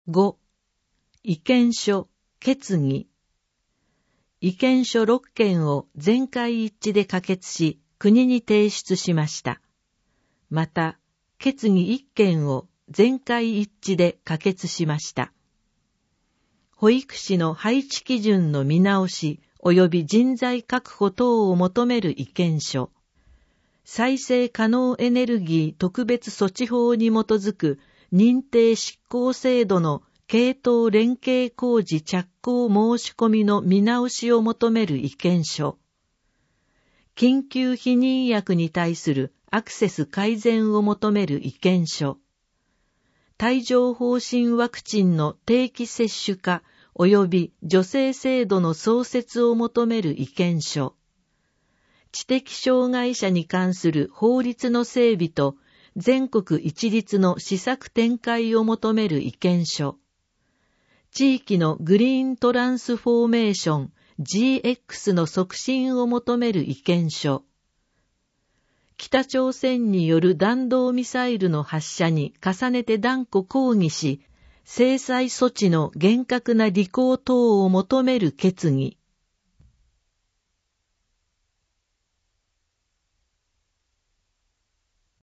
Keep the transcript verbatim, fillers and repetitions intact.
ご、意見書、決議。意見書ろっけんを全会一致で可決し、国に提出しました。また、決議いっけんを全会一致で可決しました。保育士の配置基準の見直し及び人材確保等を求める意見書。再生可能エネルギー特別措置法に基づく認定執行制度の系統連携工事着工申し込みの見直しを求める意見書。緊急避妊薬に対するアクセス改善を求める意見書。帯状疱疹ワクチンの定期接種化及び助成制度の創設を求める意見書。知的障害者に関する法律の整備と全国一律の施策展開を求める意見書。地域のグリーントランスフォーメーション ジーエックス の促進を求める意見書。北朝鮮による弾道ミサイルの発射に重ねて断固抗議し、制裁措置の厳格な履行等を求める決議。